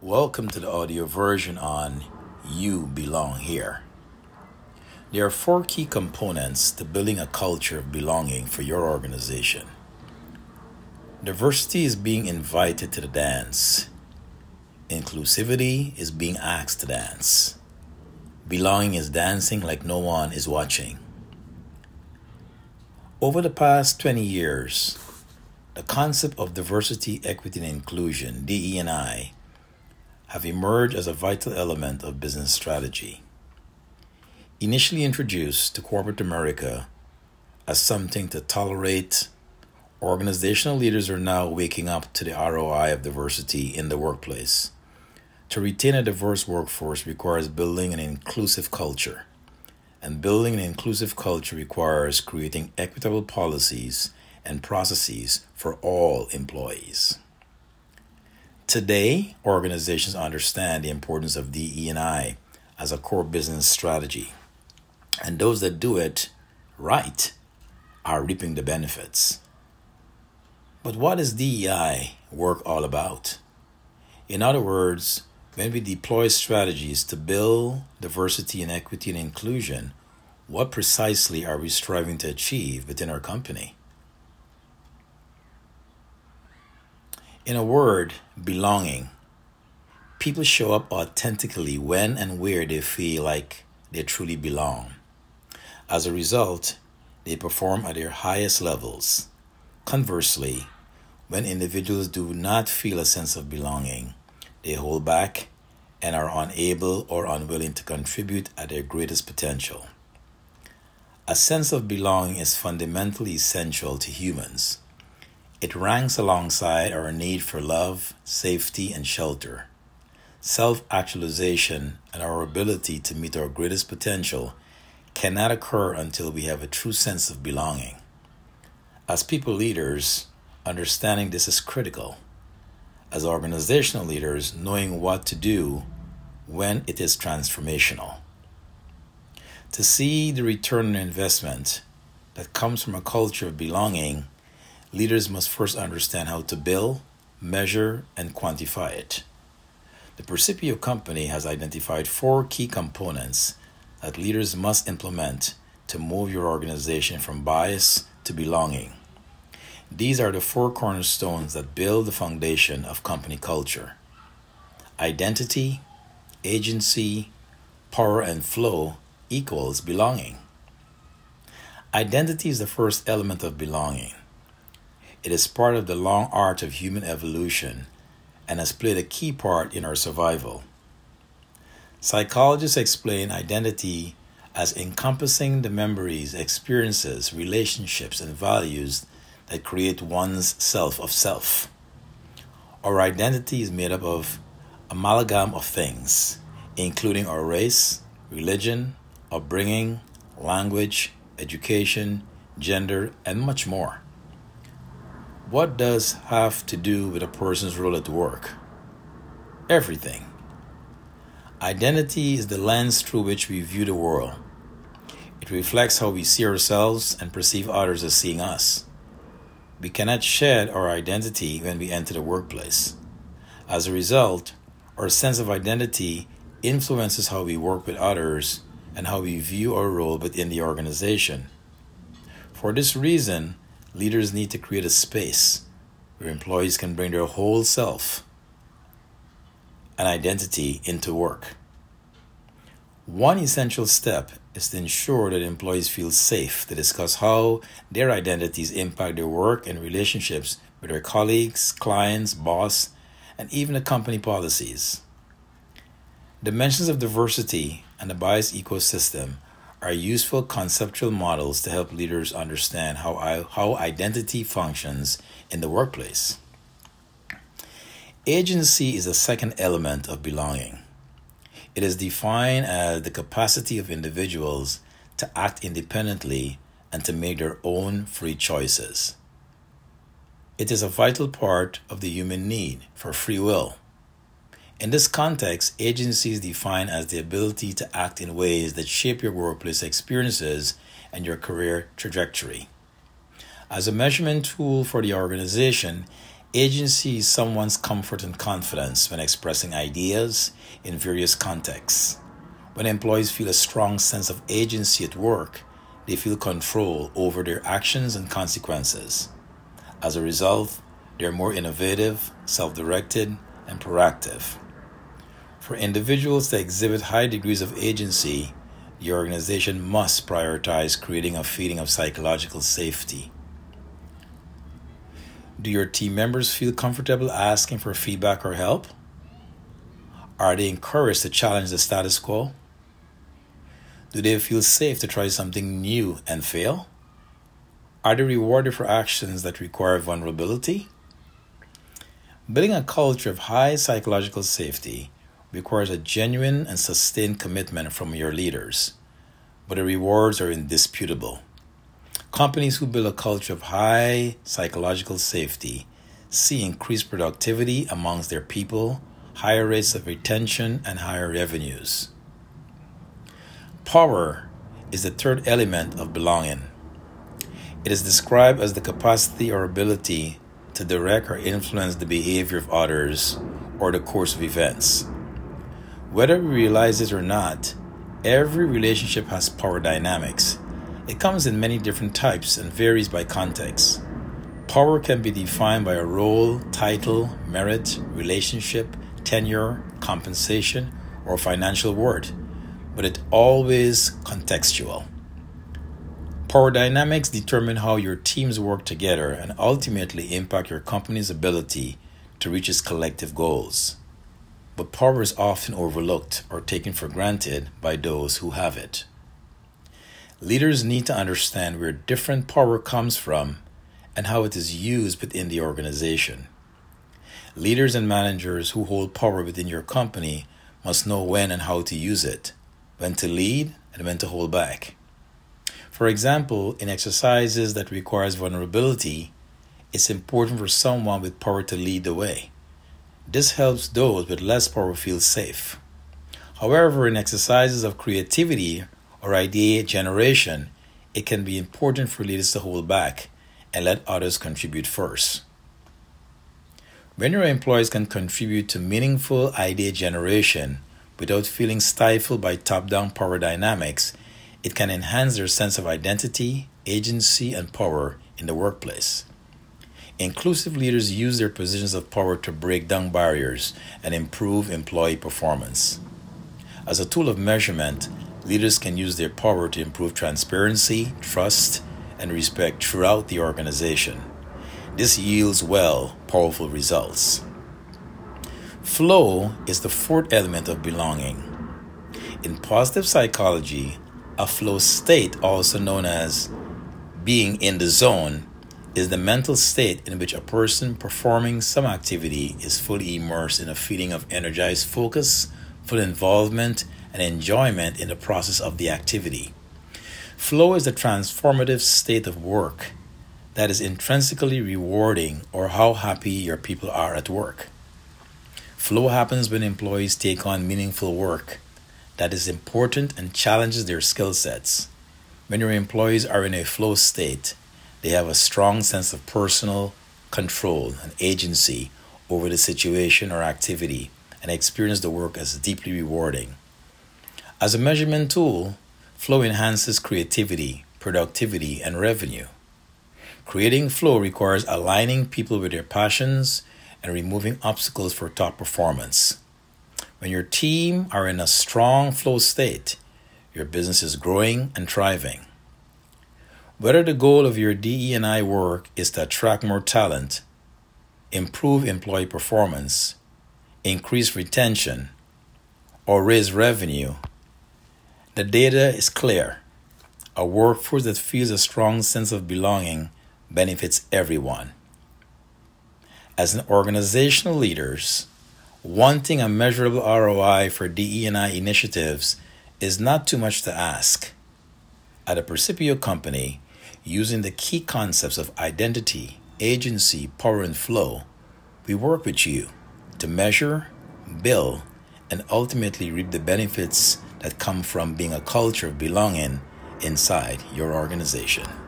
Welcome to the audio version on You Belong Here. There are four key components to building a culture of belonging for your organization. Diversity is being invited to the dance. Inclusivity is being asked to dance. Belonging is dancing like no one is watching. Over the past 20 years, the concept of diversity, equity, and inclusion, DE&I, have emerged as a vital element of business strategy. Initially introduced to corporate America as something to tolerate, organizational leaders are now waking up to the ROI of diversity in the workplace. To retain a diverse workforce requires building an inclusive culture, and building an inclusive culture requires creating equitable policies and processes for all employees. Today, organizations understand the importance of DE&I as a core business strategy, and those that do it right are reaping the benefits. But what is DEI work all about? In other words, when we deploy strategies to build diversity and equity and inclusion, what precisely are we striving to achieve within our company? In a word, belonging. People show up authentically when and where they feel like they truly belong. As a result, they perform at their highest levels. Conversely, when individuals do not feel a sense of belonging, they hold back and are unable or unwilling to contribute at their greatest potential. A sense of belonging is fundamentally essential to humans. It ranks alongside our need for love, safety, and shelter. Self-actualization and our ability to meet our greatest potential cannot occur until we have a true sense of belonging. As people leaders, understanding this is critical. As organizational leaders, knowing what to do when it is transformational. To see the return on investment that comes from a culture of belonging, leaders must first understand how to build, measure, and quantify it. The Percipio Company has identified four key components that leaders must implement to move your organization from bias to belonging. These are the four cornerstones that build the foundation of company culture: identity, agency, power, and flow equals belonging. Identity is the first element of belonging. It is part of the long arc of human evolution and has played a key part in our survival. Psychologists explain identity as encompassing the memories, experiences, relationships, and values that create one's self of self. Our identity is made up of amalgam of things, including our race, religion, upbringing, language, education, gender, and much more. What does have to do with a person's role at work? Everything. Identity is the lens through which we view the world. It reflects how we see ourselves and perceive others as seeing us. We cannot shed our identity when we enter the workplace. As a result, our sense of identity influences how we work with others and how we view our role within the organization. For this reason, leaders need to create a space where employees can bring their whole self and identity into work. One essential step is to ensure that employees feel safe to discuss how their identities impact their work and relationships with their colleagues, clients, boss, and even the company policies. Dimensions of diversity and the bias ecosystem are useful conceptual models to help leaders understand how identity functions in the workplace. Agency is the second element of belonging. It is defined as the capacity of individuals to act independently and to make their own free choices. It is a vital part of the human need for free will. In this context, agency is defined as the ability to act in ways that shape your workplace experiences and your career trajectory. As a measurement tool for the organization, Agency is someone's comfort and confidence when expressing ideas in various contexts. When employees feel a strong sense of agency at work, they feel control over their actions and consequences. As a result, they're more innovative, self-directed, and proactive. For individuals to exhibit high degrees of agency, the organization must prioritize creating a feeling of psychological safety. Do your team members feel comfortable asking for feedback or help? Are they encouraged to challenge the status quo? Do they feel safe to try something new and fail? Are they rewarded for actions that require vulnerability? Building a culture of high psychological safety requires a genuine and sustained commitment from your leaders, but the rewards are indisputable. Companies who build a culture of high psychological safety see increased productivity amongst their people, higher rates of retention, and higher revenues. Power is the third element of belonging. It is described as the capacity or ability to direct or influence the behavior of others or the course of events. Whether we realize it or not, every relationship has power dynamics. It comes in many different types and varies by context. Power can be defined by a role, title, merit, relationship, tenure, compensation, or financial worth, but it's always contextual. Power dynamics determine how your teams work together and ultimately impact your company's ability to reach its collective goals. But power is often overlooked or taken for granted by those who have it. Leaders need to understand where different power comes from and how it is used within the organization. Leaders and managers who hold power within your company must know when and how to use it, when to lead and when to hold back. For example, in exercises that requires vulnerability, it's important for someone with power to lead the way. This helps those with less power feel safe. However, in exercises of creativity or idea generation, it can be important for leaders to hold back and let others contribute first. When your employees can contribute to meaningful idea generation without feeling stifled by top-down power dynamics, it can enhance their sense of identity, agency, and power in the workplace. Inclusive leaders use their positions of power to break down barriers and improve employee performance. As a tool of measurement, leaders can use their power to improve transparency, trust, and respect throughout the organization. This yields powerful results. Flow is the fourth element of belonging. In positive psychology, a flow state, also known as being in the zone, is the mental state in which a person performing some activity is fully immersed in a feeling of energized focus, full involvement, and enjoyment in the process of the activity. Flow is the transformative state of work that is intrinsically rewarding or how happy your people are at work. Flow happens when employees take on meaningful work that is important and challenges their skill sets. When your employees are in a flow state, they have a strong sense of personal control and agency over the situation or activity and experience the work as deeply rewarding. As a measurement tool, flow enhances creativity, productivity, and revenue. Creating flow requires aligning people with their passions and removing obstacles for top performance. When your team are in a strong flow state, your business is growing and thriving. Whether the goal of your DE&I work is to attract more talent, improve employee performance, increase retention, or raise revenue, the data is clear. A workforce that feels a strong sense of belonging benefits everyone. As an organizational leaders, wanting a measurable ROI for DE&I initiatives is not too much to ask. At a Percipio company, using the key concepts of identity, agency, power, and flow, we work with you to measure, build, and ultimately reap the benefits that come from being a culture of belonging inside your organization.